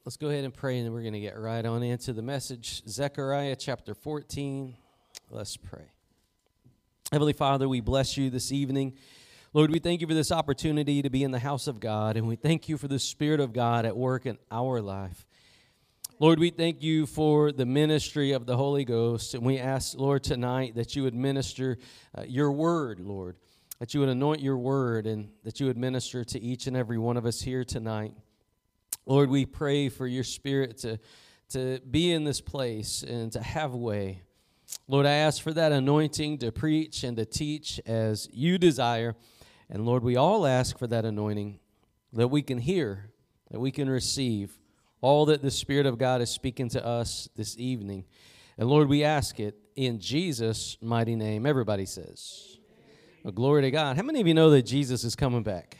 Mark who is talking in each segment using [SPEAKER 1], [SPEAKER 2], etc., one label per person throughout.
[SPEAKER 1] Let's go ahead and pray, and then we're going to get right on into the message. Zechariah chapter 14. Let's pray. Heavenly Father, we bless you this evening. Lord, we thank you for this opportunity to be in the house of God, and we thank you for the Spirit of God at work in our life. Lord, we thank you for the ministry of the Holy Ghost, and we ask, Lord, tonight that you would minister your word, Lord, that you would anoint your word, and that you would minister to each and every one of us here tonight. Lord, we pray for your Spirit to be in this place and to have way. Lord, I ask for that anointing to preach and to teach as you desire. And Lord, we all ask for that anointing that we can hear, that we can receive all that the Spirit of God is speaking to us this evening. And Lord, we ask it in Jesus' mighty name. Everybody says, well, glory to God. How many of you know that Jesus is coming back?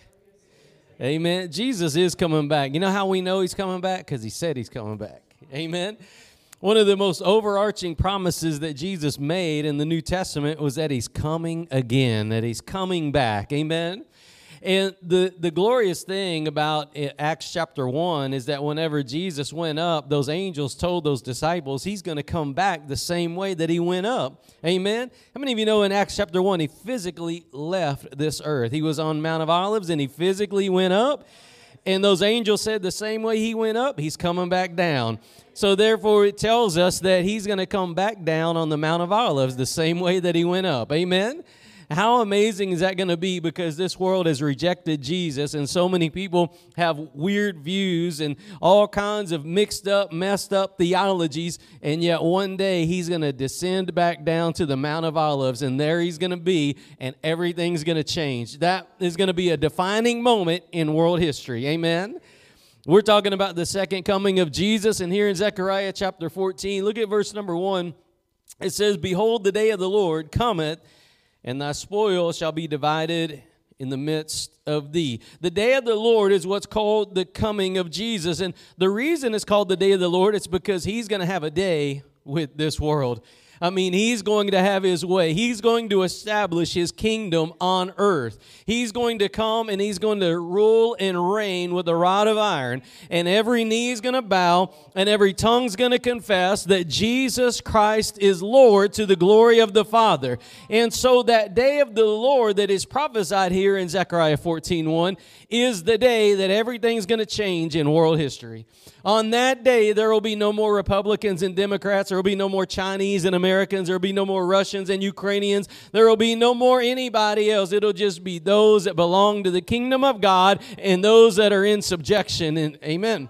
[SPEAKER 1] Amen. Jesus is coming back. You know how we know he's coming back? Because he said he's coming back. Amen. One of the most overarching promises that Jesus made in the New Testament was that he's coming again, that he's coming back. Amen. And the glorious thing about Acts chapter 1 is that whenever Jesus went up, those angels told those disciples he's going to come back the same way that he went up. Amen? How many of you know in Acts chapter 1 he physically left this earth? He was on Mount of Olives and he physically went up. And those angels said the same way he went up, he's coming back down. So therefore it tells us that he's going to come back down on the Mount of Olives the same way that he went up. Amen? How amazing is that going to be? Because this world has rejected Jesus, and so many people have weird views and all kinds of mixed up, messed up theologies, and yet one day he's going to descend back down to the Mount of Olives, and there he's going to be, and everything's going to change. That is going to be a defining moment in world history. Amen? We're talking about the second coming of Jesus, and here in Zechariah chapter 14, look at verse number 1. It says, "Behold, the day of the Lord cometh, and thy spoil shall be divided in the midst of thee." The day of the Lord is what's called the coming of Jesus. And the reason it's called the day of the Lord is because he's going to have a day with this world. I mean, he's going to have his way. He's going to establish his kingdom on earth. He's going to come and he's going to rule and reign with a rod of iron. And every knee is going to bow and every tongue's going to confess that Jesus Christ is Lord to the glory of the Father. And so that day of the Lord that is prophesied here in Zechariah 14:1 is the day that everything's going to change in world history. On that day, there will be no more Republicans and Democrats. There will be no more Chinese and Americans. There will be no more Russians and Ukrainians. There will be no more anybody else. It'll just be those that belong to the kingdom of God and those that are in subjection. And amen.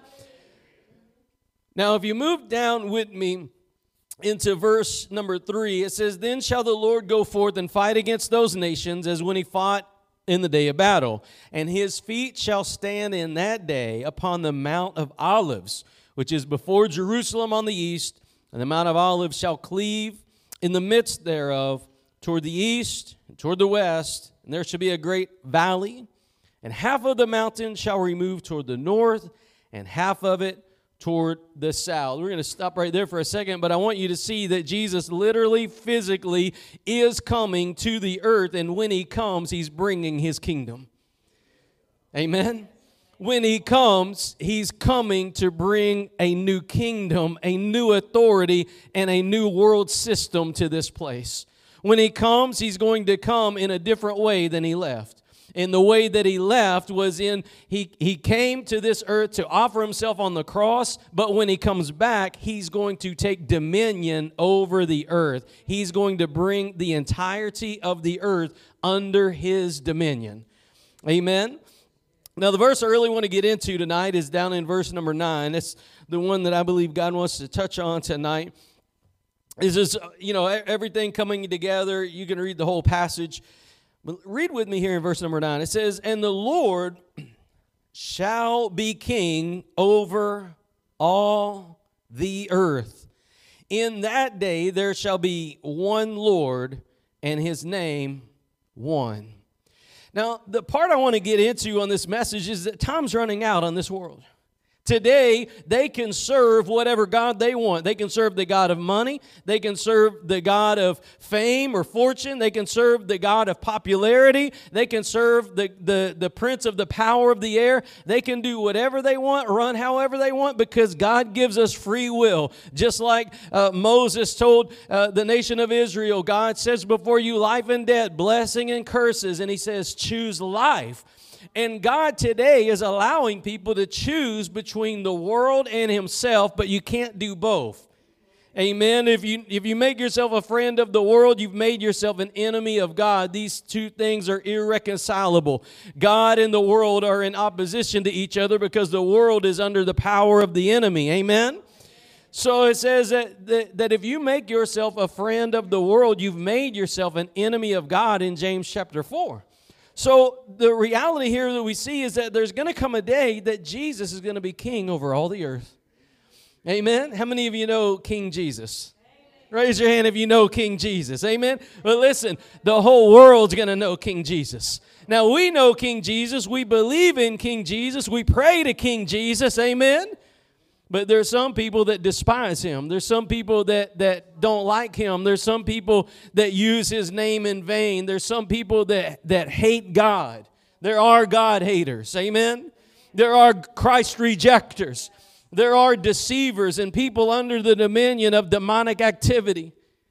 [SPEAKER 1] Now, if you move down with me into verse number 3, it says, "Then shall the Lord go forth and fight against those nations as when he fought in the day of battle. And his feet shall stand in that day upon the Mount of Olives, which is before Jerusalem on the east. And the Mount of Olives shall cleave in the midst thereof toward the east and toward the west. And there shall be a great valley. And half of the mountain shall remove toward the north, and half of it toward the south." We're going to stop right there for a second, but I want you to see that Jesus literally, physically is coming to the earth, and when he comes, he's bringing his kingdom. Amen? When he comes, he's coming to bring a new kingdom, a new authority, and a new world system to this place. When he comes, he's going to come in a different way than he left. And the way that he left was he came to this earth to offer himself on the cross, but when he comes back, he's going to take dominion over the earth. He's going to bring the entirety of the earth under his dominion. Amen? Now, the verse I really want to get into tonight is down in verse number 9. It's the one that I believe God wants to touch on tonight. Is this, everything coming together. You can read the whole passage. But read with me here in verse number 9. It says, "And the Lord shall be king over all the earth. In that day there shall be one Lord, and his name one." Now, the part I want to get into on this message is that time's running out on this world. Today, they can serve whatever God they want. They can serve the God of money. They can serve the God of fame or fortune. They can serve the God of popularity. They can serve the prince of the power of the air. They can do whatever they want, run however they want, because God gives us free will. Just like Moses told the nation of Israel, God says before you life and death, blessing and curses, and he says choose life. And God today is allowing people to choose between the world and himself, but you can't do both. Amen. If you make yourself a friend of the world, you've made yourself an enemy of God. These two things are irreconcilable. God and the world are in opposition to each other because the world is under the power of the enemy. Amen. So it says that if you make yourself a friend of the world, you've made yourself an enemy of God in James chapter 4. So the reality here that we see is that there's going to come a day that Jesus is going to be king over all the earth. Amen? How many of you know King Jesus? Amen. Raise your hand if you know King Jesus. Amen? But listen, the whole world's going to know King Jesus. Now, we know King Jesus. We believe in King Jesus. We pray to King Jesus. Amen? But there's some people that despise him. There's some people that don't like him. There's some people that use his name in vain. There's some people that hate God. There are God haters. Amen? There are Christ rejectors. There are deceivers and people under the dominion of demonic activity.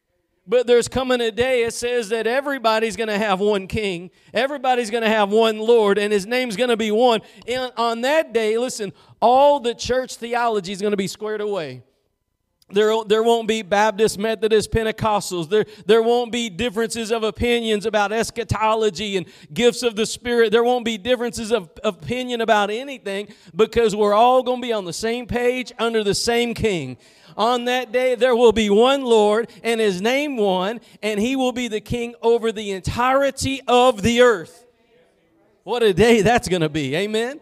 [SPEAKER 1] But there's coming a day, it says that everybody's going to have one king. Everybody's going to have one Lord, and his name's going to be one. And on that day, listen, all the church theology is going to be squared away. There won't be Baptist, Methodist, Pentecostals. There won't be differences of opinions about eschatology and gifts of the Spirit. There won't be differences of opinion about anything because we're all going to be on the same page under the same king. On that day, there will be one Lord, and his name one, and he will be the king over the entirety of the earth. What a day that's going to be. Amen?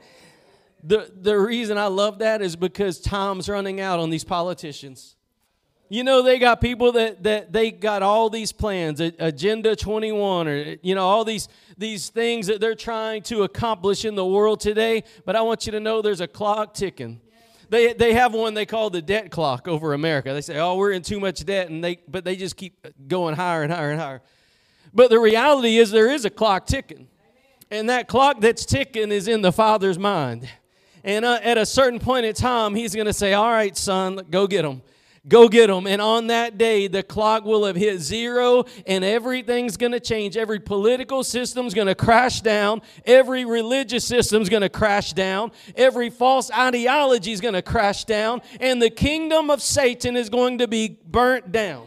[SPEAKER 1] The reason I love that is because time's running out on these politicians. You know, they got people that they got all these plans, Agenda 21, or, you know, all these things that they're trying to accomplish in the world today. But I want you to know there's a clock ticking. They have one they call the debt clock over America. They say, oh, we're in too much debt, but they just keep going higher and higher and higher. But the reality is there is a clock ticking. And that clock that's ticking is in the Father's mind. And at a certain point in time, he's going to say, all right, son, go get them. Go get them. And on that day, the clock will have hit zero and everything's going to change. Every political system's going to crash down. Every religious system's going to crash down. Every false ideology is going to crash down. And the kingdom of Satan is going to be burnt down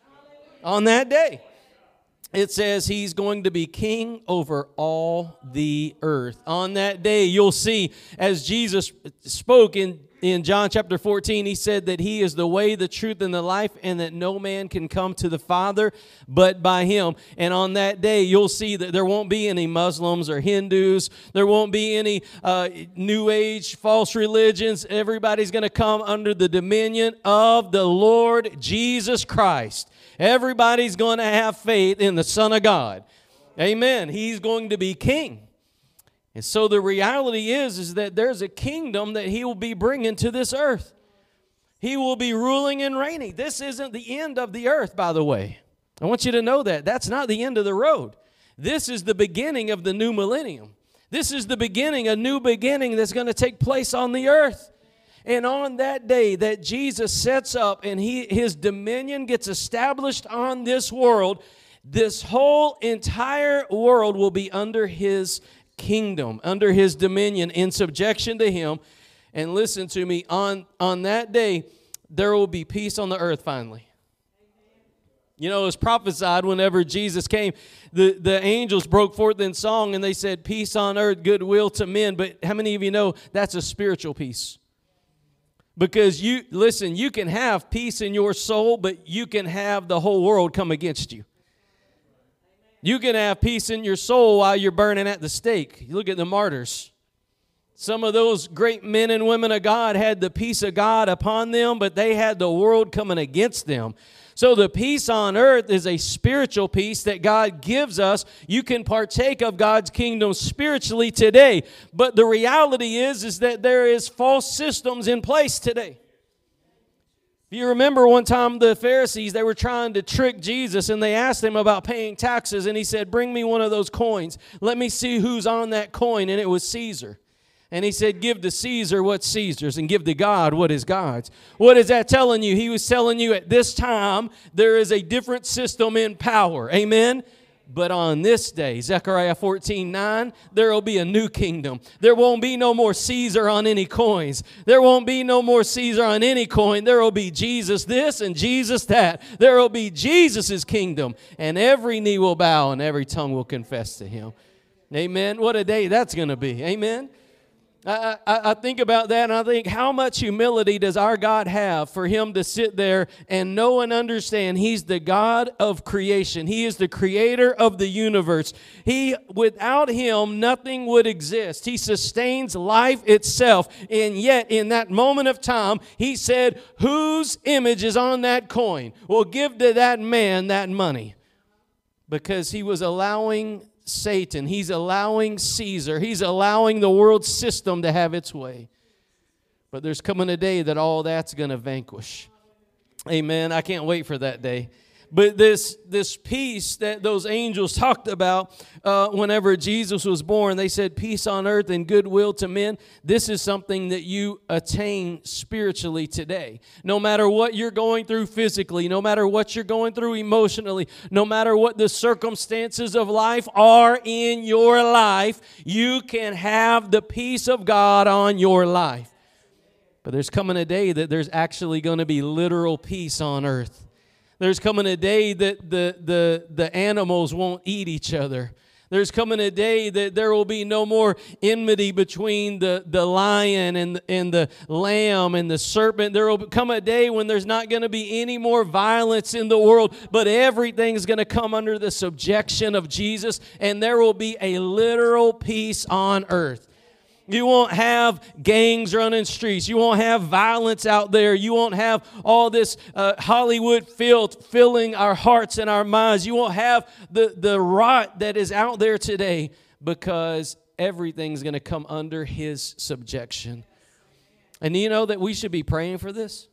[SPEAKER 1] on that day. It says he's going to be king over all the earth. On that day, you'll see, as Jesus spoke in John chapter 14, he said that he is the way, the truth, and the life, and that no man can come to the Father but by him. And on that day, you'll see that there won't be any Muslims or Hindus. There won't be any New Age false religions. Everybody's going to come under the dominion of the Lord Jesus Christ. Everybody's going to have faith in the Son of God. Amen. He's going to be king. And so the reality is that there's a kingdom that he will be bringing to this earth. He will be ruling and reigning. This isn't the end of the earth, by the way. I want you to know that. That's not the end of the road. This is the beginning of the new millennium. This is the beginning, a new beginning that's going to take place on the earth. And on that day that Jesus sets up and his dominion gets established on this world, this whole entire world will be under his kingdom, under his dominion, in subjection to him. And listen to me, on that day, there will be peace on the earth finally. You know, it was prophesied whenever Jesus came, the angels broke forth in song and they said, peace on earth, goodwill to men. But how many of you know that's a spiritual peace? Because you can have peace in your soul, but you can have the whole world come against you. You can have peace in your soul while you're burning at the stake. You look at the martyrs. Some of those great men and women of God had the peace of God upon them, but they had the world coming against them. So the peace on earth is a spiritual peace that God gives us. You can partake of God's kingdom spiritually today. But the reality is that there is false systems in place today. If you remember one time the Pharisees, they were trying to trick Jesus, and they asked him about paying taxes, and he said, bring me one of those coins. Let me see who's on that coin, and it was Caesar. And he said, give to Caesar what's Caesar's, and give to God what is God's. What is that telling you? He was telling you at this time, there is a different system in power. Amen? But on this day, Zechariah 14:9, there will be a new kingdom. There won't be no more Caesar on any coins. There won't be no more Caesar on any coin. There will be Jesus this and Jesus that. There will be Jesus' kingdom. And every knee will bow and every tongue will confess to him. Amen. What a day that's going to be. Amen. I think about that, and I think, how much humility does our God have for him to sit there and know and understand he's the God of creation. He is the creator of the universe. Without him, nothing would exist. He sustains life itself, and yet in that moment of time, he said, whose image is on that coin? Well, give to that man that money, because he was allowing Satan, he's allowing Caesar, he's allowing the world system to have its way. But there's coming a day that all that's going to vanquish. Amen. I can't wait for that day. But this peace that those angels talked about whenever Jesus was born, they said peace on earth and goodwill to men. This is something that you attain spiritually today. No matter what you're going through physically, no matter what you're going through emotionally, no matter what the circumstances of life are in your life, you can have the peace of God on your life. But there's coming a day that there's actually going to be literal peace on earth. There's coming a day that the animals won't eat each other. There's coming a day that there will be no more enmity between the lion and the lamb and the serpent. There will come a day when there's not going to be any more violence in the world, but everything's going to come under the subjection of Jesus, and there will be a literal peace on earth. You won't have gangs running streets. You won't have violence out there. You won't have all this Hollywood filth filling our hearts and our minds. You won't have the rot that is out there today, because everything's going to come under his subjection. And you know that we should be praying for this?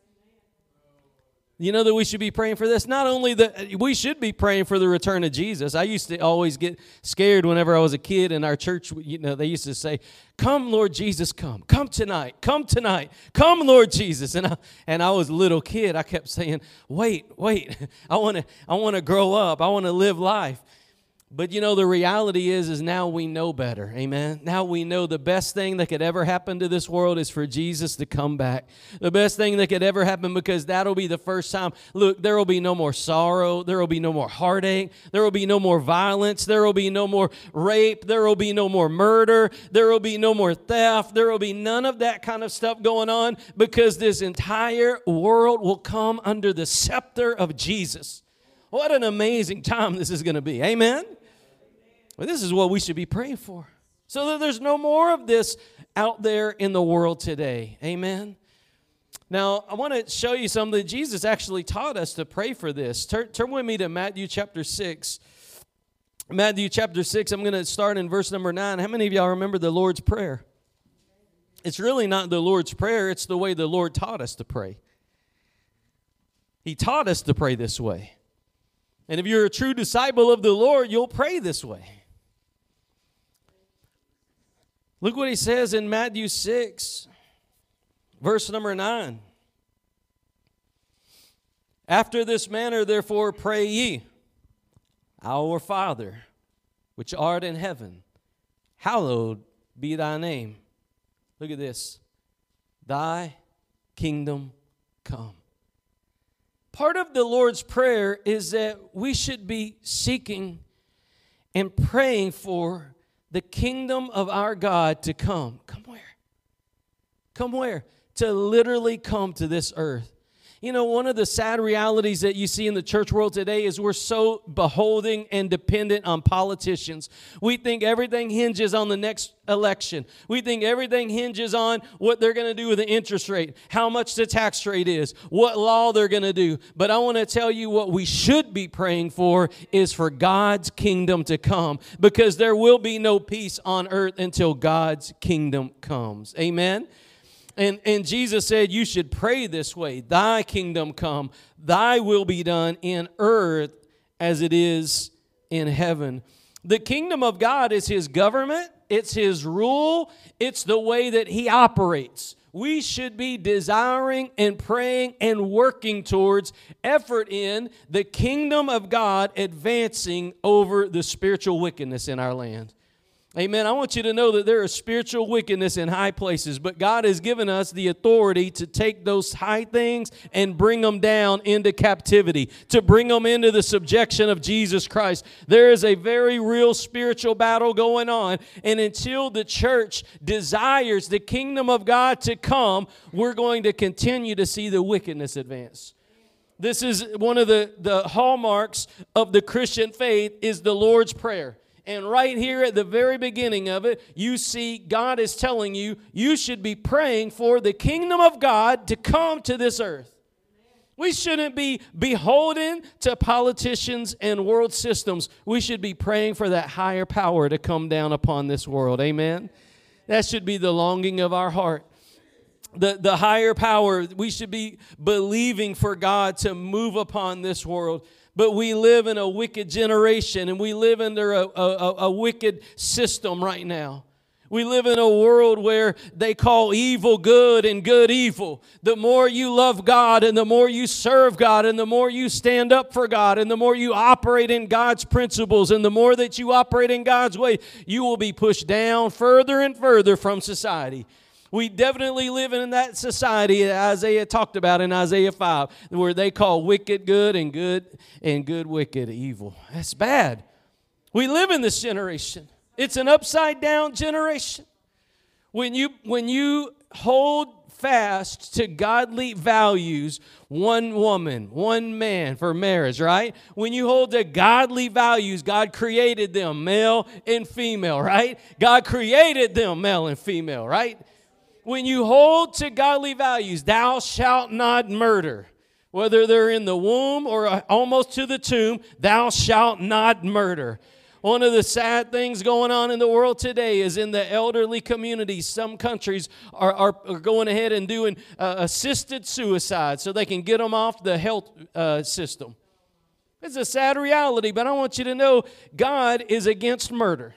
[SPEAKER 1] You know that we should be praying for this? Not only that, we should be praying for the return of Jesus. I used to always get scared whenever I was a kid in our church. You know, they used to say, come, Lord Jesus, come. Come tonight. Come tonight. Come, Lord Jesus. And I was a little kid. I kept saying, wait. I want to grow up. I want to live life. But you know, the reality is now we know better. Amen. Now we know the best thing that could ever happen to this world is for Jesus to come back. The best thing that could ever happen, because that'll be the first time. Look, there will be no more sorrow. There will be no more heartache. There will be no more violence. There will be no more rape. There will be no more murder. There will be no more theft. There will be none of that kind of stuff going on, because this entire world will come under the scepter of Jesus. What an amazing time this is going to be. Amen. Well, this is what we should be praying for, so that there's no more of this out there in the world today. Amen. Now, I want to show you something that Jesus actually taught us to pray for this. Turn with me to Matthew chapter 6. Matthew chapter 6, I'm going to start in verse number 9. How many of y'all remember the Lord's Prayer? It's really not the Lord's Prayer. It's the way the Lord taught us to pray. He taught us to pray this way. And if you're a true disciple of the Lord, you'll pray this way. Look what he says in Matthew 6, verse number 9. After this manner, therefore, pray ye, Our Father, which art in heaven, hallowed be thy name. Look at this. Thy kingdom come. Part of the Lord's Prayer is that we should be seeking and praying for the kingdom of our God to come. Come where? Come where? To literally come to this earth. You know, one of the sad realities that you see in the church world today is we're so beholding and dependent on politicians. We think everything hinges on the next election. We think everything hinges on what they're going to do with the interest rate, how much the tax rate is, what law they're going to do. But I want to tell you what we should be praying for is for God's kingdom to come, because there will be no peace on earth until God's kingdom comes. Amen? And Jesus said you should pray this way: thy kingdom come, thy will be done in earth as it is in heaven. The kingdom of God is His government, it's His rule, it's the way that He operates. We should be desiring and praying and working towards effort in the kingdom of God advancing over the spiritual wickedness in our land. Amen. I want you to know that there is spiritual wickedness in high places, but God has given us the authority to take those high things and bring them down into captivity, to bring them into the subjection of Jesus Christ. There is a very real spiritual battle going on, and until the church desires the kingdom of God to come, we're going to continue to see the wickedness advance. This is one of the hallmarks of the Christian faith is the Lord's Prayer. And right here at the very beginning of it, you see God is telling you, you should be praying for the kingdom of God to come to this earth. We shouldn't be beholden to politicians and world systems. We should be praying for that higher power to come down upon this world. Amen? That should be the longing of our heart. The higher power, we should be believing for God to move upon this world. But we live in a wicked generation, and we live under a wicked system right now. We live in a world where they call evil good and good evil. The more you love God, and the more you serve God, and the more you stand up for God, and the more you operate in God's principles, and the more that you operate in God's way, you will be pushed down further and further from society. We definitely live in that society that Isaiah talked about in Isaiah 5, where they call wicked good and good wicked evil. That's bad. We live in this generation. It's an upside down generation. When you hold fast to godly values, one woman, one man for marriage, right? When you hold to godly values, God created them male and female, right? God created them male and female, right? When you hold to godly values, thou shalt not murder. Whether they're in the womb or almost to the tomb, thou shalt not murder. One of the sad things going on in the world today is in the elderly communities. Some countries are going ahead and doing assisted suicide so they can get them off the health system. It's a sad reality, but I want you to know God is against murder.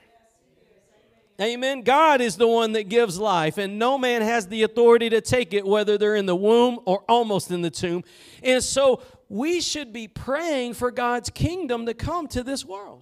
[SPEAKER 1] Amen. God is the one that gives life, and no man has the authority to take it, whether they're in the womb or almost in the tomb. And so we should be praying for God's kingdom to come to this world.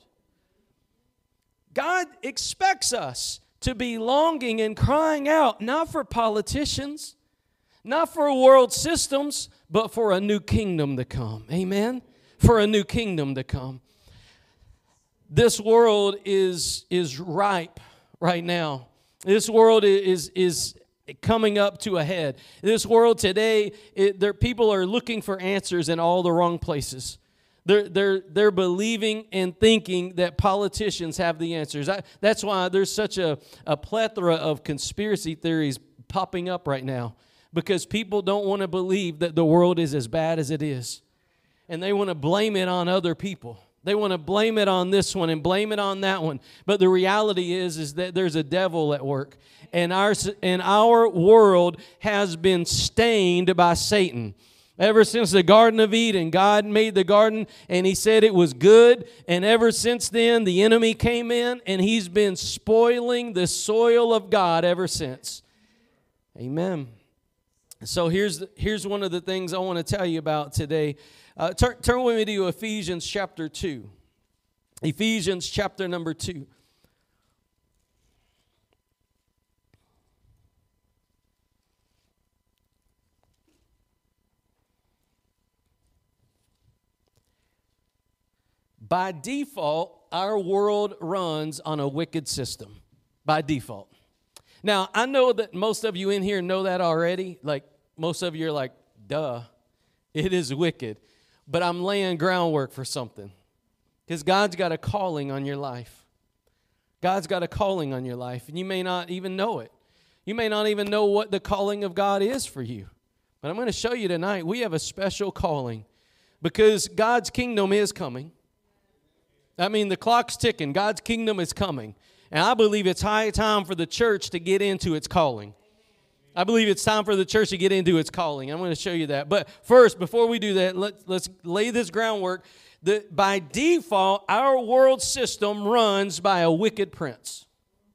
[SPEAKER 1] God expects us to be longing and crying out, not for politicians, not for world systems, but for a new kingdom to come. Amen. For a new kingdom to come. This world is ripe right now. This world is coming up to a head. This world today, people are looking for answers in all the wrong places. They're believing and thinking that politicians have the answers. That's why there's such a plethora of conspiracy theories popping up right now, because people don't want to believe that the world is as bad as it is, and they want to blame it on other people. They want to blame it on this one and blame it on that one. But the reality is that there's a devil at work. And our world has been stained by Satan. Ever since the Garden of Eden, God made the garden and He said it was good. And ever since then, the enemy came in and he's been spoiling the soil of God ever since. Amen. So here's one of the things I want to tell you about today. Turn with me to Ephesians chapter 2. Ephesians chapter number 2. By default, our world runs on a wicked system. By default. Now, I know that most of you in here know that already. Like, most of you are like, duh. It is wicked. But I'm laying groundwork for something. Because God's got a calling on your life. God's got a calling on your life, and you may not even know it. You may not even know what the calling of God is for you. But I'm going to show you tonight, we have a special calling because God's kingdom is coming. I mean, the clock's ticking. God's kingdom is coming. And I believe it's high time for the church to get into its calling. I believe it's time for the church to get into its calling. I'm going to show you that. But first, before we do that, let's lay this groundwork. By default, our world system runs by a wicked prince.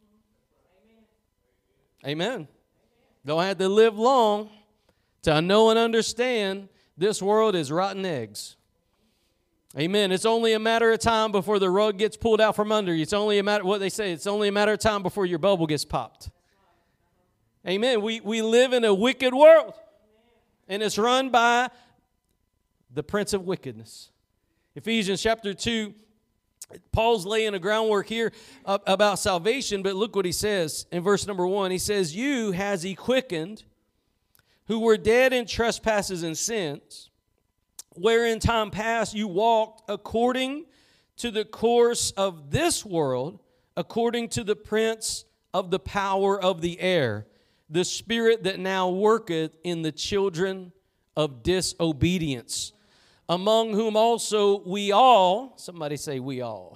[SPEAKER 1] Amen. Don't have to live long to know and understand this world is rotten eggs. Amen. It's only a matter of time before the rug gets pulled out from under you. It's only a matter, what they say, it's only a matter of time before your bubble gets popped. Amen. We live in a wicked world, and it's run by the prince of wickedness. Ephesians chapter 2, Paul's laying a groundwork here about salvation, but look what he says in verse number 1. He says, "You has he quickened, who were dead in trespasses and sins, where in time past you walked according to the course of this world, according to the prince of the power of the air, the spirit that now worketh in the children of disobedience, among whom also we all," somebody say we all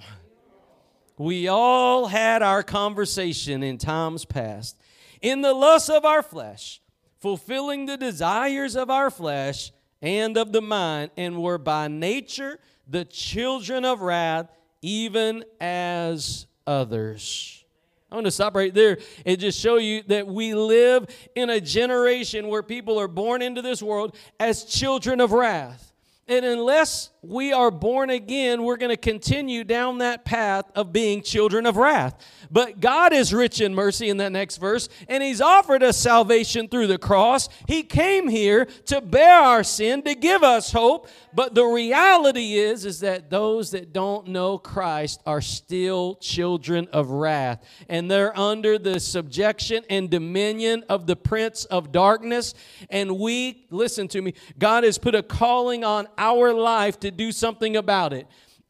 [SPEAKER 1] had our conversation in times past, "in the lust of our flesh, fulfilling the desires of our flesh and of the mind, and were by nature the children of wrath, even as others." I want to stop right there and just show you that we live in a generation where people are born into this world as children of wrath. And unless we are born again, we're going to continue down that path of being children of wrath. But God is rich in mercy in that next verse, and He's offered us salvation through the cross. He came here to bear our sin, to give us hope. But the reality is that those that don't know Christ are still children of wrath. And they're under the subjection and dominion of the prince of darkness. And we, listen to me, God has put a calling on our life to do something about it.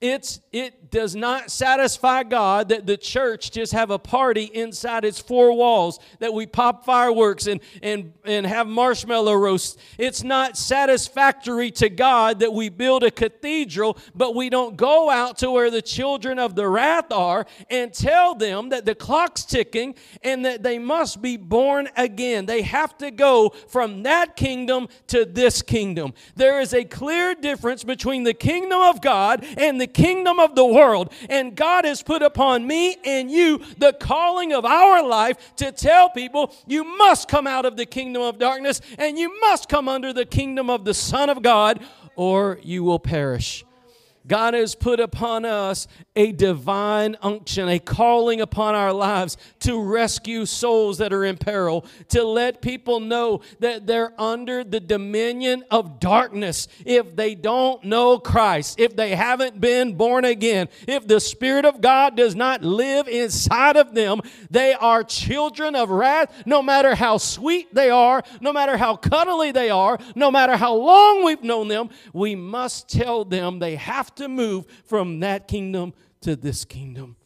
[SPEAKER 1] It does not satisfy God that the church just have a party inside its four walls, that we pop fireworks and have marshmallow roasts. It's not satisfactory to God that we build a cathedral, but we don't go out to where the children of the wrath are and tell them that the clock's ticking and that they must be born again. They have to go from that kingdom to this kingdom. There is a clear difference between the kingdom of God and the kingdom of the world. And God has put upon me and you the calling of our life to tell people you must come out of the kingdom of darkness and you must come under the kingdom of the Son of God, or you will perish. God has put upon us a divine unction, a calling upon our lives to rescue souls that are in peril, to let people know that they're under the dominion of darkness if they don't know Christ, if they haven't been born again, if the Spirit of God does not live inside of them. They are children of wrath. No matter how sweet they are, no matter how cuddly they are, no matter how long we've known them, we must tell them they have to move from that kingdom to this kingdom.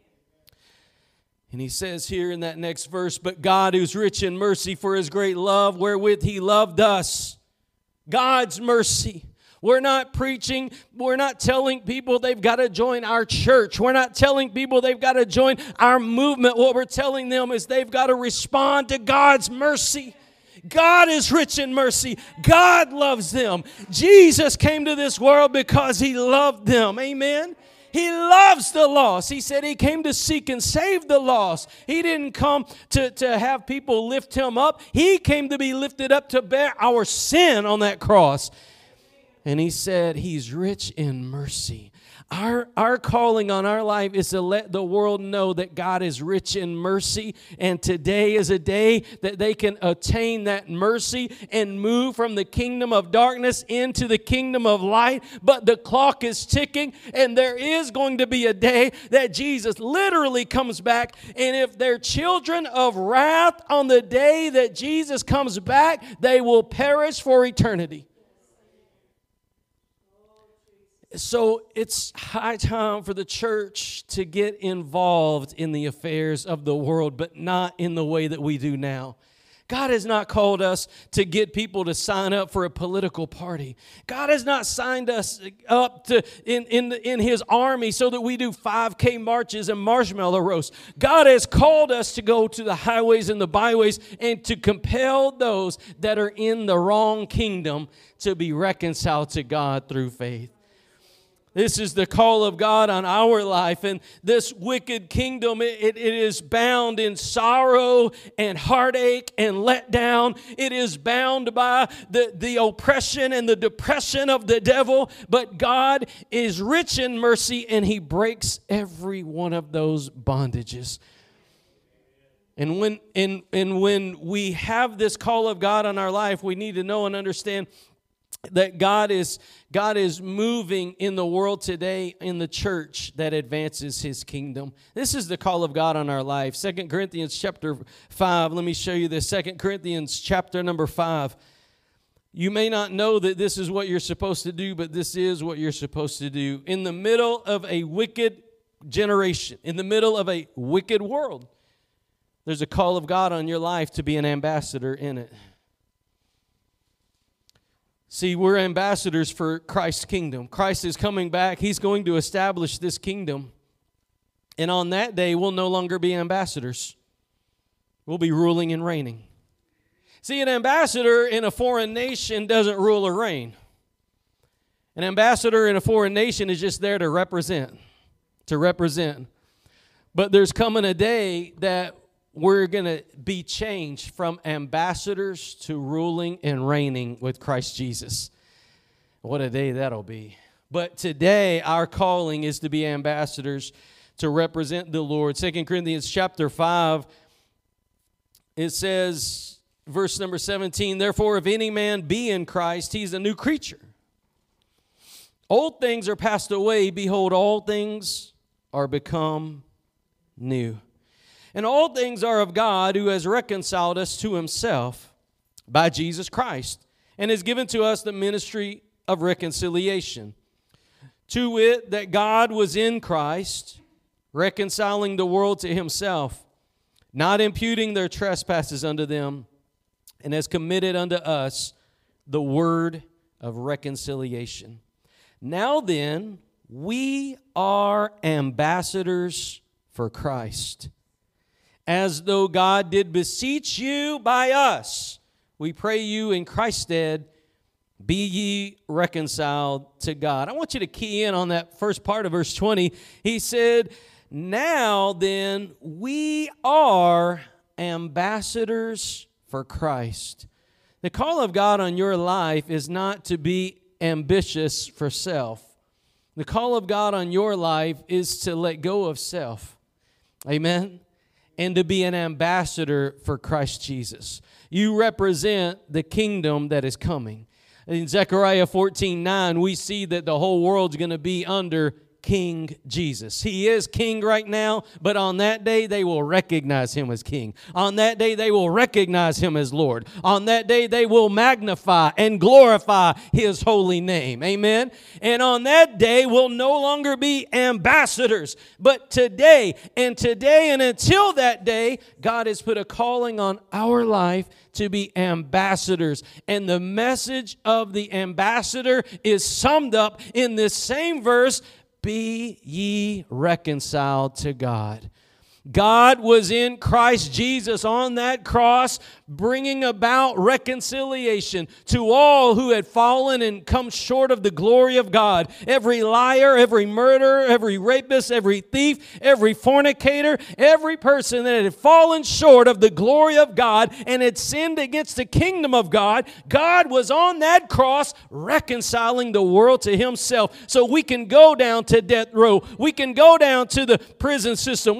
[SPEAKER 1] And he says here in that next verse, "But God, who's rich in mercy, for His great love wherewith He loved us." God's mercy. We're not preaching, we're not telling people they've got to join our church. We're not telling people they've got to join our movement. What we're telling them is they've got to respond to God's mercy. God is rich in mercy. God loves them. Jesus came to this world because He loved them. Amen. He loves the lost. He said He came to seek and save the lost. He didn't come to have people lift Him up. He came to be lifted up to bear our sin on that cross. And He said He's rich in mercy. Our calling on our life is to let the world know that God is rich in mercy, and today is a day that they can attain that mercy and move from the kingdom of darkness into the kingdom of light. But the clock is ticking, and there is going to be a day that Jesus literally comes back, and if they're children of wrath on the day that Jesus comes back, they will perish for eternity. So it's high time for the church to get involved in the affairs of the world, but not in the way that we do now. God has not called us to get people to sign up for a political party. God has not signed us up to in His army so that we do 5K marches and marshmallow roasts. God has called us to go to the highways and the byways and to compel those that are in the wrong kingdom to be reconciled to God through faith. This is the call of God on our life. And this wicked kingdom, it is bound in sorrow and heartache and letdown. It is bound by the oppression and the depression of the devil. But God is rich in mercy, and He breaks every one of those bondages. And when we have this call of God on our life, we need to know and understand that God is moving in the world today in the church that advances His kingdom. This is the call of God on our life. 2 Corinthians chapter 5. Let me show you this. 2 Corinthians chapter number 5. You may not know that this is what you're supposed to do, but this is what you're supposed to do. In the middle of a wicked generation, in the middle of a wicked world, there's a call of God on your life to be an ambassador in it. See, we're ambassadors for Christ's kingdom. Christ is coming back. He's going to establish this kingdom. And on that day, we'll no longer be ambassadors. We'll be ruling and reigning. See, an ambassador in a foreign nation doesn't rule or reign. An ambassador in a foreign nation is just there to represent. But there's coming a day that we're going to be changed from ambassadors to ruling and reigning with Christ Jesus. What a day that'll be. But today, our calling is to be ambassadors to represent the Lord. 2 Corinthians chapter 5, it says, verse number 17, "Therefore, if any man be in Christ, he's a new creature. Old things are passed away. Behold, all things are become new. And all things are of God, who has reconciled us to Himself by Jesus Christ, and has given to us the ministry of reconciliation. To wit, that God was in Christ, reconciling the world to Himself, not imputing their trespasses unto them, and has committed unto us the word of reconciliation. Now then, we are ambassadors for Christ. As though God did beseech you by us, we pray you in Christ's stead, be ye reconciled to God." I want you to key in on that first part of verse 20. He said, now then, we are ambassadors for Christ. The call of God on your life is not to be ambitious for self. The call of God on your life is to let go of self. Amen? And to be an ambassador for Christ Jesus. You represent the kingdom that is coming. In Zechariah 14:9, we see that the whole world's going to be under King Jesus. He is king right now, but on that day they will recognize Him as king. On that day they will recognize Him as Lord. On that day they will magnify and glorify His holy name. Amen? And on that day we'll no longer be ambassadors, but today and until that day, God has put a calling on our life to be ambassadors. And the message of the ambassador is summed up in this same verse, be ye reconciled to God. God was in Christ Jesus on that cross, bringing about reconciliation to all who had fallen and come short of the glory of God. Every liar, every murderer, every rapist, every thief, every fornicator, every person that had fallen short of the glory of God and had sinned against the kingdom of God, God was on that cross reconciling the world to Himself. So we can go down to death row. We can go down to the prison system. We can go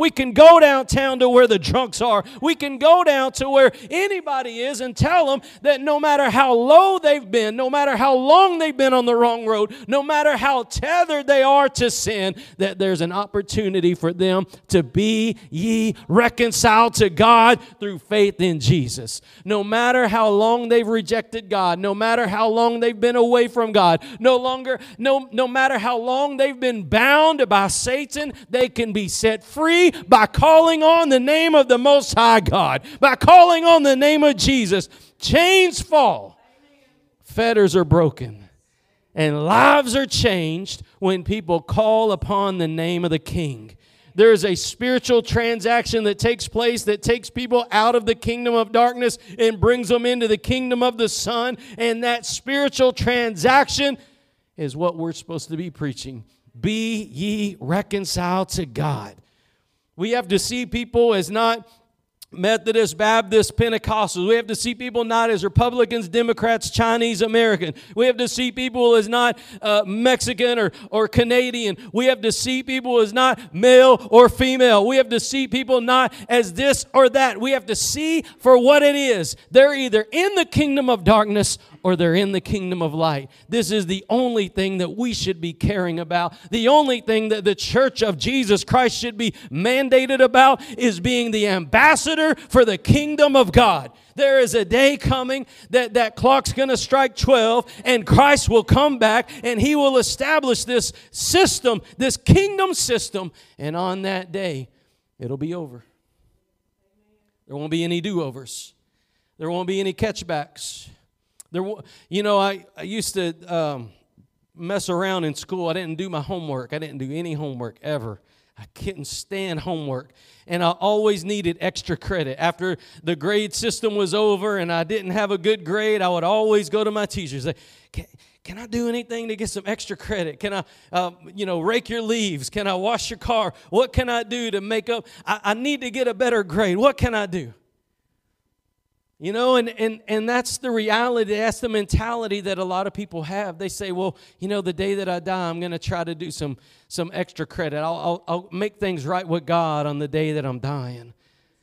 [SPEAKER 1] go downtown to where the drunks are. We can go down to where anybody is and tell them that no matter how low they've been, no matter how long they've been on the wrong road, no matter how tethered they are to sin, that there's an opportunity for them to be ye reconciled to God through faith in Jesus. No matter how long they've rejected God, no matter how long they've been away from God, no matter how long they've been bound by Satan, they can be set free by calling on the name of the Most High God, by calling on the name of Jesus. Chains fall, fetters are broken, and lives are changed when people call upon the name of the King. There is a spiritual transaction that takes place that takes people out of the kingdom of darkness and brings them into the kingdom of the Son. And that spiritual transaction is what we're supposed to be preaching. Be ye reconciled to God. We have to see people as not Methodist, Baptist, Pentecostals. We have to see people not as Republicans, Democrats, Chinese, American. We have to see people as not Mexican or Canadian. We have to see people as not male or female. We have to see people not as this or that. We have to see for what it is. They're either in the kingdom of darkness or they're in the kingdom of light. This is the only thing that we should be caring about. The only thing that the church of Jesus Christ should be mandated about is being the ambassador for the kingdom of God. There is a day coming that clock's going to strike 12 and Christ will come back and He will establish this system, this kingdom system. And on that day, it'll be over. There won't be any do-overs. There won't be any catchbacks. I used to mess around in school. I didn't do my homework. I didn't do any homework ever. I couldn't stand homework. And I always needed extra credit. After the grade system was over and I didn't have a good grade, I would always go to my teachers and say, can I do anything to get some extra credit? Can I, rake your leaves? Can I wash your car? What can I do to make up? I need to get a better grade. What can I do? And that's the reality. That's the mentality that a lot of people have. They say, well, the day that I die, I'm going to try to do some extra credit. I'll make things right with God on the day that I'm dying.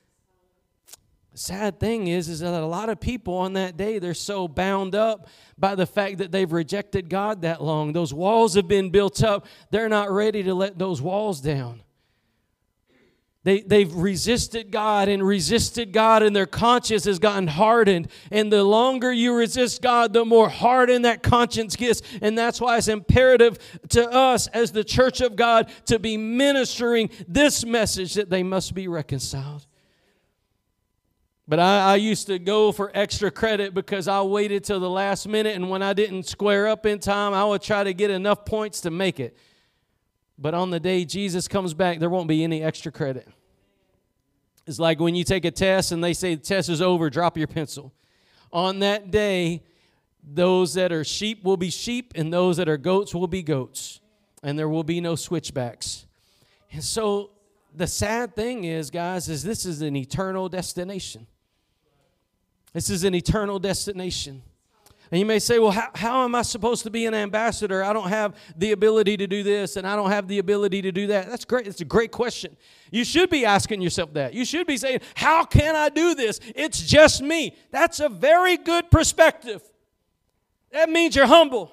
[SPEAKER 1] The sad thing is that a lot of people on that day, they're so bound up by the fact that they've rejected God that long. Those walls have been built up. They're not ready to let those walls down. They've resisted God, and their conscience has gotten hardened. And the longer you resist God, the more hardened that conscience gets. And that's why it's imperative to us as the church of God to be ministering this message that they must be reconciled. But I used to go for extra credit because I waited till the last minute, and when I didn't square up in time, I would try to get enough points to make it. But on the day Jesus comes back, there won't be any extra credit. It's like when you take a test and they say the test is over, drop your pencil. On that day, those that are sheep will be sheep, and those that are goats will be goats. And there will be no switchbacks. And so the sad thing is, guys, is this is an eternal destination. This is an eternal destination. And you may say, well, how am I supposed to be an ambassador? I don't have the ability to do this, and I don't have the ability to do that. That's great. It's a great question. You should be asking yourself that. You should be saying, how can I do this? It's just me. That's a very good perspective. That means you're humble.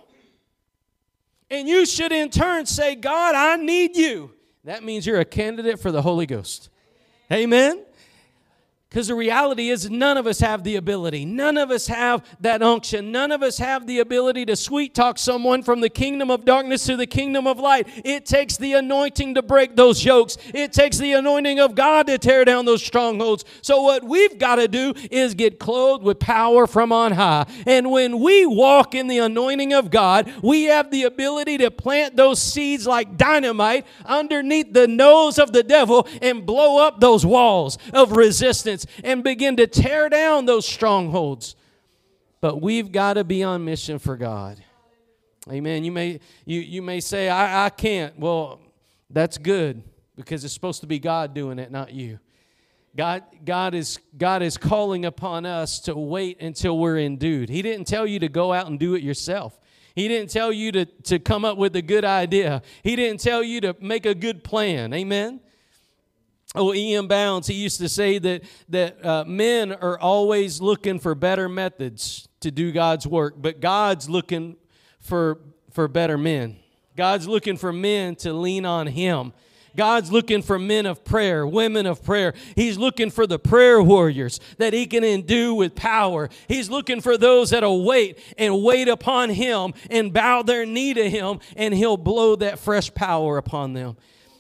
[SPEAKER 1] And you should in turn say, God, I need you. That means you're a candidate for the Holy Ghost. Amen? Because the reality is none of us have the ability. None of us have that unction. None of us have the ability to sweet talk someone from the kingdom of darkness to the kingdom of light. It takes the anointing to break those yokes. It takes the anointing of God to tear down those strongholds. So what we've got to do is get clothed with power from on high. And when we walk in the anointing of God, we have the ability to plant those seeds like dynamite underneath the nose of the devil and blow up those walls of resistance and begin to tear down those strongholds. But we've got to be on mission for God. Amen. You may say, I can't. Well, that's good, because it's supposed to be God doing it, not you. God is calling upon us to wait until we're endued. He didn't tell you to go out and do it yourself. He didn't tell you to come up with a good idea. He didn't tell you to make a good plan. Amen. E.M. Bounds, he used to say that men are always looking for better methods to do God's work, but God's looking for better men. God's looking for men to lean on Him. God's looking for men of prayer, women of prayer. He's looking for the prayer warriors that He can endue with power. He's looking for those that'll wait upon Him and bow their knee to Him, and He'll blow that fresh power upon them.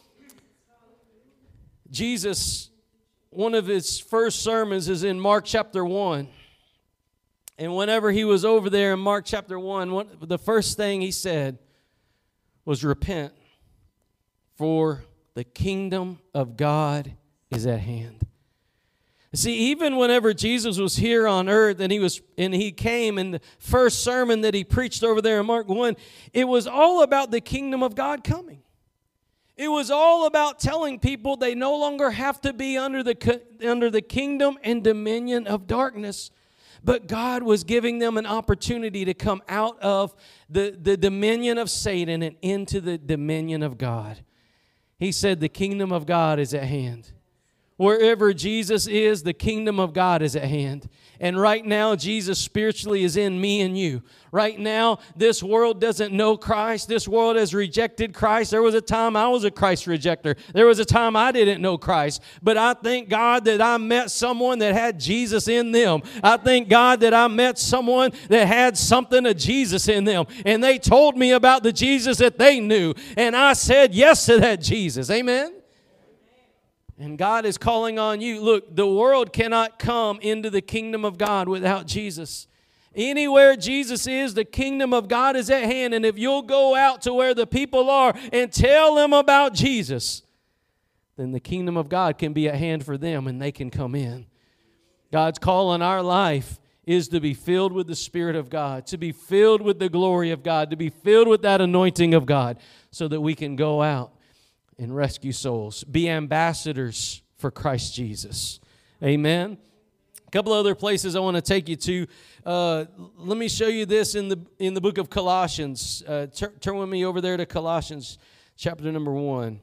[SPEAKER 1] Jesus, one of His first sermons is in Mark chapter 1. And whenever He was over there in Mark chapter 1, the first thing He said was, repent, for the kingdom of God is at hand. See, even whenever Jesus was here on earth and he came, and the first sermon that He preached over there in Mark 1, it was all about the kingdom of God coming. It was all about telling people they no longer have to be under the kingdom and dominion of darkness, but God was giving them an opportunity to come out of the dominion of Satan and into the dominion of God. He said the kingdom of God is at hand. Wherever Jesus is, the kingdom of God is at hand. And right now, Jesus spiritually is in me and you. Right now, this world doesn't know Christ. This world has rejected Christ. There was a time I was a Christ rejecter. There was a time I didn't know Christ. But I thank God that I met someone that had Jesus in them. I thank God that I met someone that had something of Jesus in them. And they told me about the Jesus that they knew. And I said yes to that Jesus. Amen? And God is calling on you. Look, the world cannot come into the kingdom of God without Jesus. Anywhere Jesus is, the kingdom of God is at hand. And if you'll go out to where the people are and tell them about Jesus, then the kingdom of God can be at hand for them and they can come in. God's call on our life is to be filled with the Spirit of God, to be filled with the glory of God, to be filled with that anointing of God, so that we can go out and rescue souls, be ambassadors for Christ Jesus. Amen. A couple other places I want to take you to. Let me show you this in the book of Colossians. Turn with me over there to Colossians chapter number 1.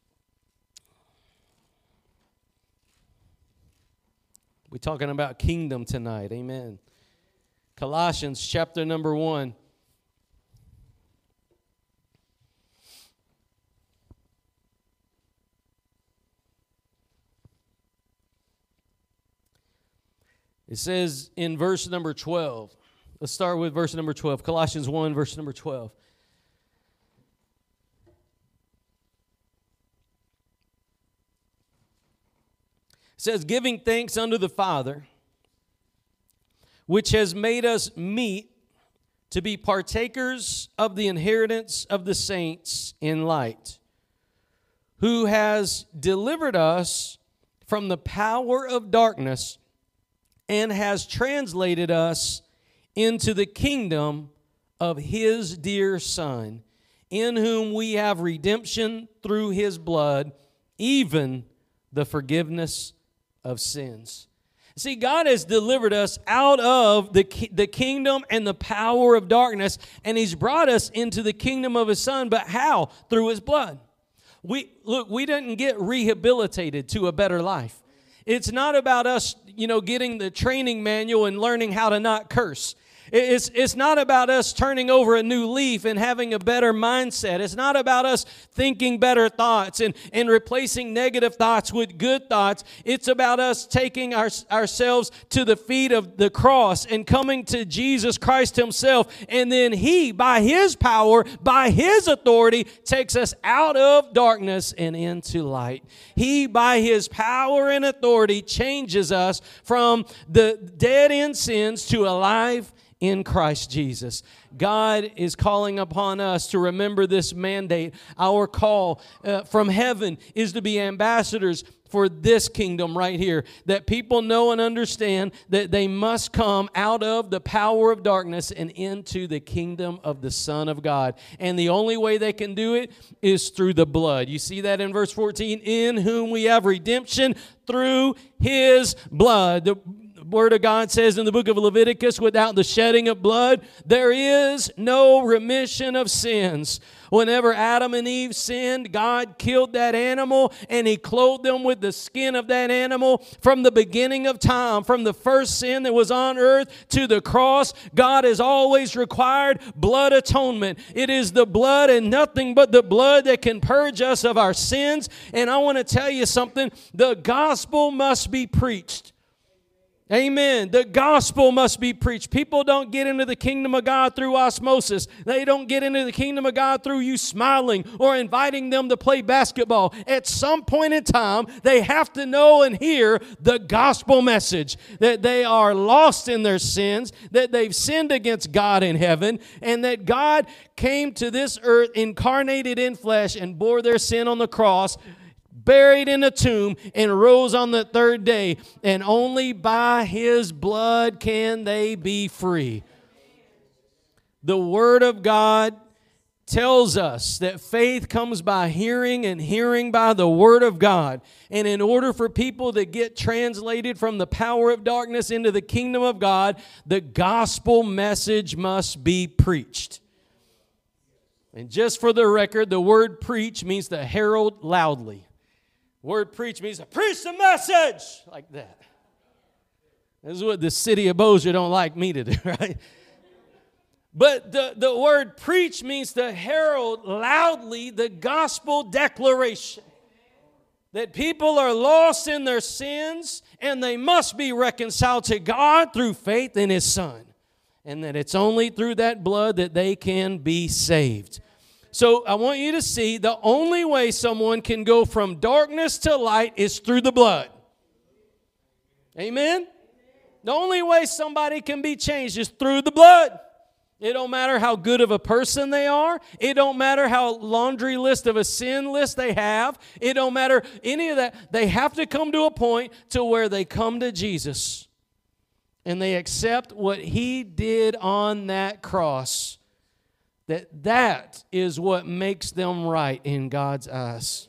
[SPEAKER 1] We're talking about kingdom tonight. Amen. Colossians chapter number 1. It says in verse number 12, let's start with verse number 12, Colossians 1, verse number 12. It says, giving thanks unto the Father, which has made us meet to be partakers of the inheritance of the saints in light, who has delivered us from the power of darkness and has translated us into the kingdom of His dear Son, in whom we have redemption through His blood, even the forgiveness of sins. See, God has delivered us out of the kingdom and the power of darkness, and He's brought us into the kingdom of His Son. But how? Through His blood. We didn't get rehabilitated to a better life. It's not about us, getting the training manual and learning how to not curse. It's not about us turning over a new leaf and having a better mindset. It's not about us thinking better thoughts and replacing negative thoughts with good thoughts. It's about us taking ourselves to the feet of the cross and coming to Jesus Christ Himself. And then He, by His power, by His authority, takes us out of darkness and into light. He, by His power and authority, changes us from the dead in sins to alive in Christ Jesus. God is calling upon us to remember this mandate. Our call from heaven is to be ambassadors for this kingdom right here, that people know and understand that they must come out of the power of darkness and into the kingdom of the Son of God. And the only way they can do it is through the blood. You see that in verse 14, in whom we have redemption through His blood. Word of God says in the book of Leviticus, without the shedding of blood, there is no remission of sins. Whenever Adam and Eve sinned, God killed that animal and He clothed them with the skin of that animal. From the beginning of time, from the first sin that was on earth to the cross, God has always required blood atonement. It is the blood and nothing but the blood that can purge us of our sins. And I want to tell you something, the gospel must be preached. Amen. The gospel must be preached. People don't get into the kingdom of God through osmosis. They don't get into the kingdom of God through you smiling or inviting them to play basketball. At some point in time, they have to know and hear the gospel message that they are lost in their sins, that they've sinned against God in heaven, and that God came to this earth incarnated in flesh and bore their sin on the cross, buried in a tomb, and rose on the third day. And only by His blood can they be free. The Word of God tells us that faith comes by hearing, and hearing by the Word of God. And in order for people to get translated from the power of darkness into the kingdom of God, the gospel message must be preached. And just for the record, the word preach means to herald loudly. Word preach means to preach the message like that. This is what the city of Bossier don't like me to do, right? But the word preach means to herald loudly the gospel declaration. That people are lost in their sins and they must be reconciled to God through faith in His Son. And that it's only through that blood that they can be saved. So I want you to see the only way someone can go from darkness to light is through the blood. Amen? The only way somebody can be changed is through the blood. It don't matter how good of a person they are. It don't matter how laundry list of a sin list they have. It don't matter any of that. They have to come to a point to where they come to Jesus and they accept what He did on that cross. That is what makes them right in God's eyes.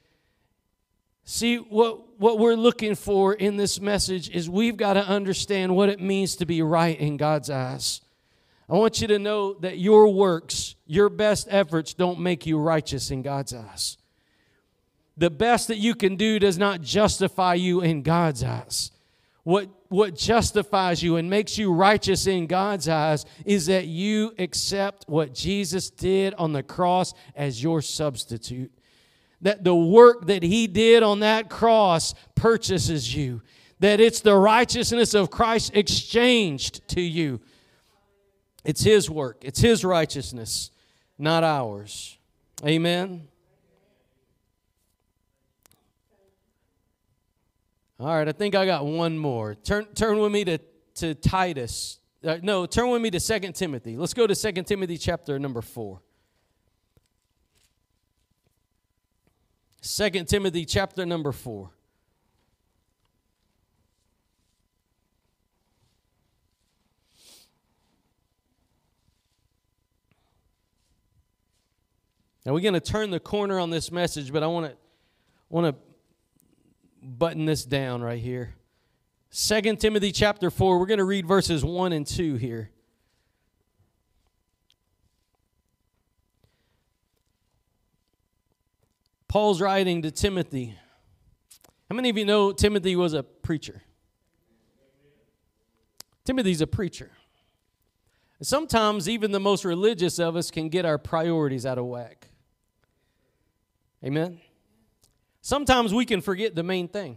[SPEAKER 1] See, what we're looking for in this message is we've got to understand what it means to be right in God's eyes. I want you to know that your works, your best efforts don't make you righteous in God's eyes. The best that you can do does not justify you in God's eyes. What justifies you and makes you righteous in God's eyes is that you accept what Jesus did on the cross as your substitute. That the work that He did on that cross purchases you. That it's the righteousness of Christ exchanged to you. It's His work. It's His righteousness, not ours. Amen. All right, I think I got one more. Turn with me to Titus. Turn with me to 2 Timothy. Let's go to 2 Timothy chapter number 4. 2 Timothy chapter number 4. Now we're going to turn the corner on this message, but I want to button this down right here. 2 Timothy chapter 4, we're going to read verses 1 and 2 here. Paul's writing to Timothy. How many of you know Timothy was a preacher? Timothy's a preacher. And sometimes even the most religious of us can get our priorities out of whack. Amen? Sometimes we can forget the main thing.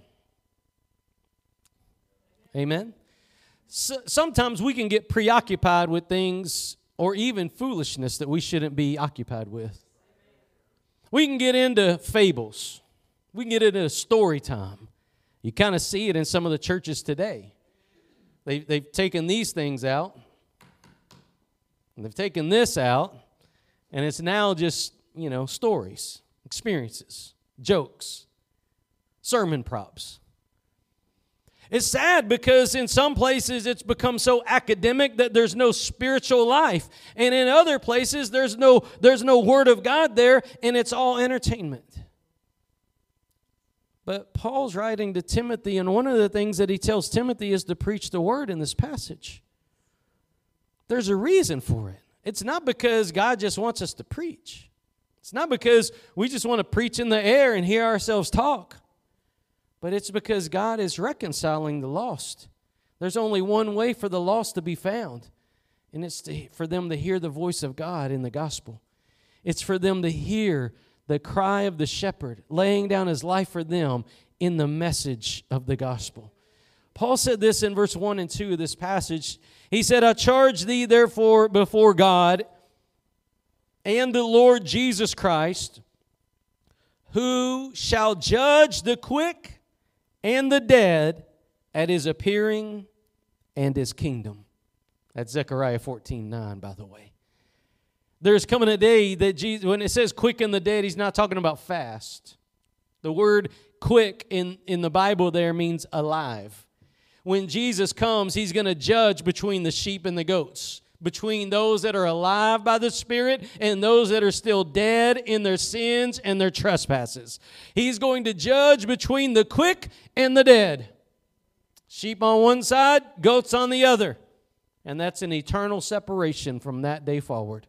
[SPEAKER 1] Amen? Sometimes we can get preoccupied with things or even foolishness that we shouldn't be occupied with. We can get into fables. We can get into story time. You kind of see it in some of the churches today. They've taken these things out. And they've taken this out. And it's now just, stories, experiences, jokes, sermon props. It's sad because in some places it's become so academic that there's no spiritual life. And in other places there's no word of God there, and it's all entertainment. But Paul's writing to Timothy, and one of the things that he tells Timothy is to preach the word in this passage. There's a reason for it. It's not because God just wants us to preach. It's not because we just want to preach in the air and hear ourselves talk. But it's because God is reconciling the lost. There's only one way for the lost to be found, and it's for them to hear the voice of God in the gospel. It's for them to hear the cry of the shepherd laying down his life for them in the message of the gospel. Paul said this in verse 1 and 2 of this passage. He said, I charge thee therefore before God and the Lord Jesus Christ, who shall judge the quick and the dead at his appearing and his kingdom. That's Zechariah 14:9, by the way. There's coming a day that Jesus, when it says quicken the dead, he's not talking about fast. The word quick in the Bible there means alive. When Jesus comes, he's going to judge between the sheep and the goats, between those that are alive by the Spirit and those that are still dead in their sins and their trespasses. He's going to judge between the quick and the dead. Sheep on one side, goats on the other. And that's an eternal separation from that day forward.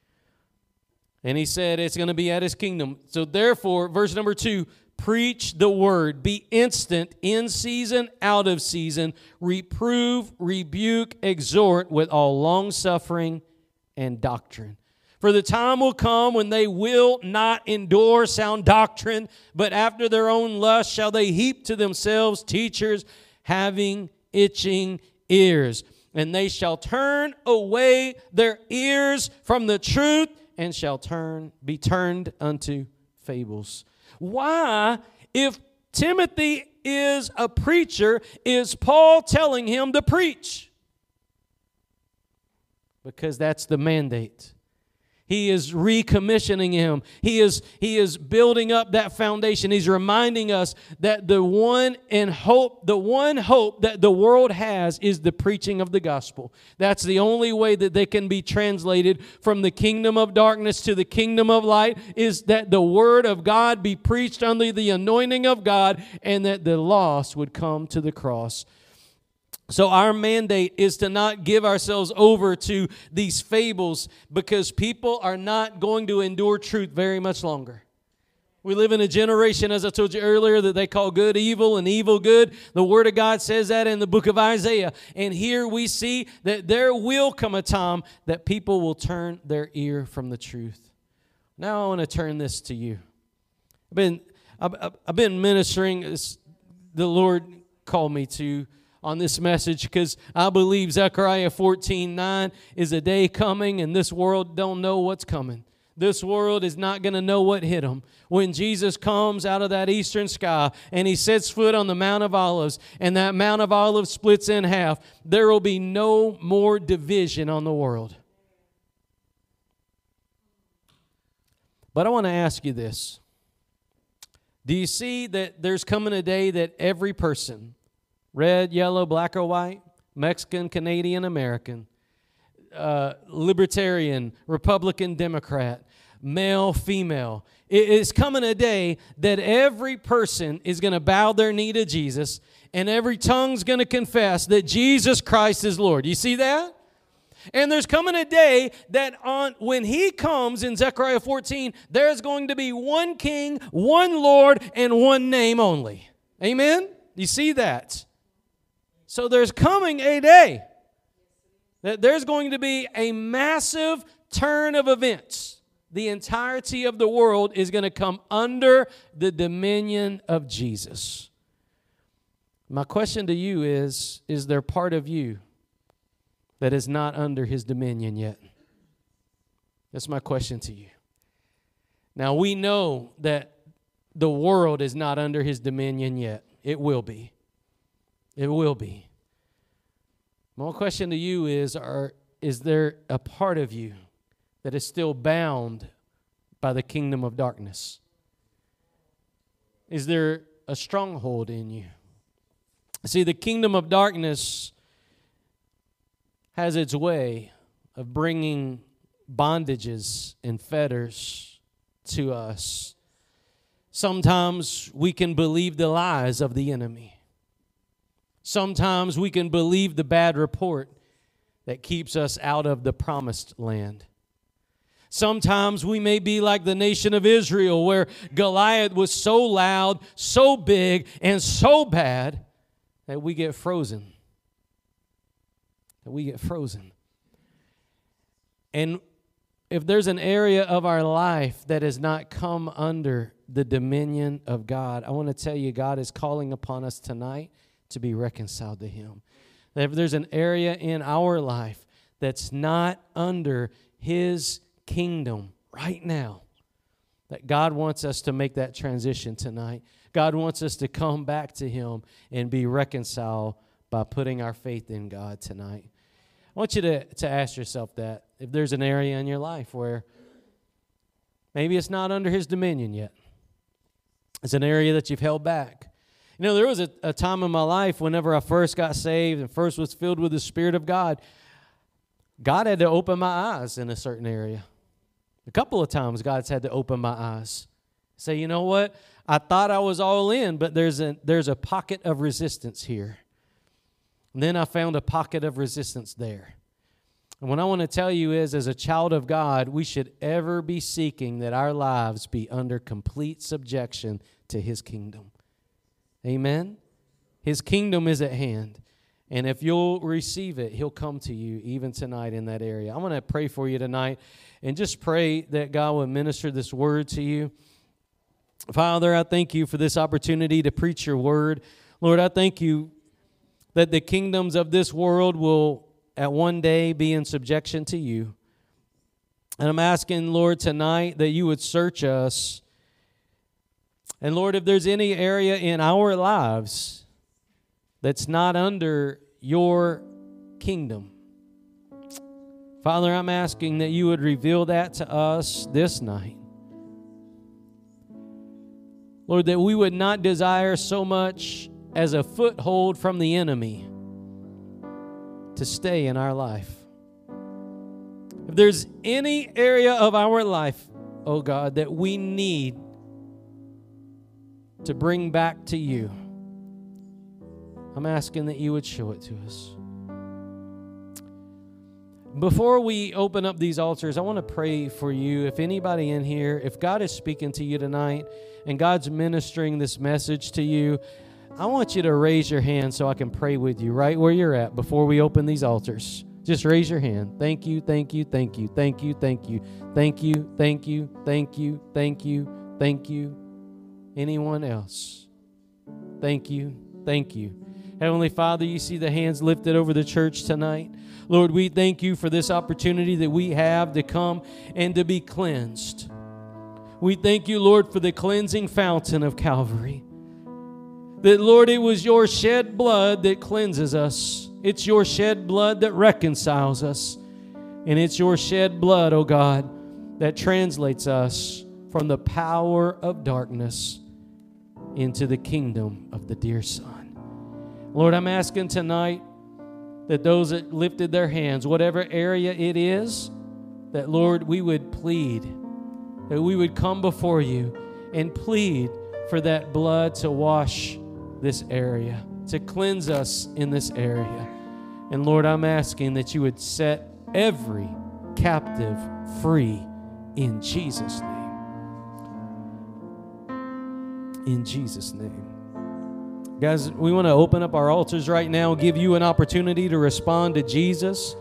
[SPEAKER 1] And he said it's going to be at his kingdom. So therefore, verse number 2, preach the word. Be instant, in season, out of season. Reprove, rebuke, exhort with all longsuffering and doctrine. For the time will come when they will not endure sound doctrine, but after their own lust shall they heap to themselves teachers having itching ears. And they shall turn away their ears from the truth and shall be turned unto fables. Why, if Timothy is a preacher, is Paul telling him to preach? Because that's the mandate. He is recommissioning him. He is building up that foundation. He's reminding us that the one hope that the world has is the preaching of the gospel. That's the only way that they can be translated from the kingdom of darkness to the kingdom of light, is that the word of God be preached under the anointing of God, and that the lost would come to the cross. So our mandate is to not give ourselves over to these fables, because people are not going to endure truth very much longer. We live in a generation, as I told you earlier, that they call good evil and evil good. The Word of God says that in the book of Isaiah. And here we see that there will come a time that people will turn their ear from the truth. Now I want to turn this to you. I've been ministering, the Lord called me to, on this message, because I believe Zechariah 14:9 is a day coming, and this world don't know what's coming. This world is not going to know what hit them. When Jesus comes out of that eastern sky and he sets foot on the Mount of Olives, and that Mount of Olives splits in half, there will be no more division on the world. But I want to ask you this. Do you see that there's coming a day that every person, red, yellow, black or white, Mexican, Canadian, American, libertarian, Republican, Democrat, male, female. It is coming a day that every person is going to bow their knee to Jesus, and every tongue's going to confess that Jesus Christ is Lord. You see that? And there's coming a day that when he comes in Zechariah 14, there's going to be one king, one Lord, and one name only. Amen? You see that? So there's coming a day that there's going to be a massive turn of events. The entirety of the world is going to come under the dominion of Jesus. My question to you is there part of you that is not under his dominion yet? That's my question to you. Now, we know that the world is not under his dominion yet. It will be. It will be. My question to you is there a part of you that is still bound by the kingdom of darkness? Is there a stronghold in you? See, the kingdom of darkness has its way of bringing bondages and fetters to us Sometimes we can believe the lies of the enemy. Sometimes we can believe the bad report that keeps us out of the promised land. Sometimes we may be like the nation of Israel, where Goliath was so loud, so big, and so bad that we get frozen. And if there's an area of our life that has not come under the dominion of God, I want to tell you, God is calling upon us tonight to be reconciled to Him. That if there's an area in our life that's not under His kingdom right now, that God wants us to make that transition tonight. God wants us to come back to Him and be reconciled by putting our faith in God tonight. I want you to ask yourself that. If there's an area in your life where maybe it's not under His dominion yet. It's an area that you've held back. You know, there was a time in my life whenever I first got saved and first was filled with the Spirit of God, God had to open my eyes in a certain area. A couple of times God's had to open my eyes. Say, you know what? I thought I was all in, but there's a pocket of resistance here. And then I found a pocket of resistance there. And what I want to tell you is, as a child of God, we should ever be seeking that our lives be under complete subjection to His kingdom. Amen? His kingdom is at hand. And if you'll receive it, He'll come to you even tonight in that area. I want to pray for you tonight and just pray that God will minister this word to you. Father, I thank You for this opportunity to preach Your word. Lord, I thank You that the kingdoms of this world will at one day be in subjection to You. And I'm asking, Lord, tonight that You would search us. And Lord, if there's any area in our lives that's not under Your kingdom, Father, I'm asking that You would reveal that to us this night. Lord, that we would not desire so much as a foothold from the enemy to stay in our life. If there's any area of our life, oh God, that we need to bring back to You, I'm asking that You would show it to us. Before we open up these altars, I want to pray for you. If anybody in here, if God is speaking to you tonight and God's ministering this message to you, I want you to raise your hand so I can pray with you right where you're at before we open these altars. Just raise your hand. Thank you, thank you, thank you, thank you, thank you, thank you, thank you, thank you, thank you, thank you. Anyone else? Thank you, thank you. Heavenly Father, You see the hands lifted over the church tonight. Lord, we thank You for this opportunity that we have to come and to be cleansed. We thank You, Lord, for the cleansing fountain of Calvary. That, Lord, it was Your shed blood that cleanses us. It's Your shed blood that reconciles us. And it's Your shed blood, oh God, that translates us from the power of darkness into the kingdom of the dear Son. Lord, I'm asking tonight that those that lifted their hands, whatever area it is, that, Lord, we would plead, that we would come before You and plead for that blood to wash this area, to cleanse us in this area. And Lord, I'm asking that You would set every captive free in Jesus' name. In Jesus' name. Guys, we want to open up our altars right now, give you an opportunity to respond to Jesus.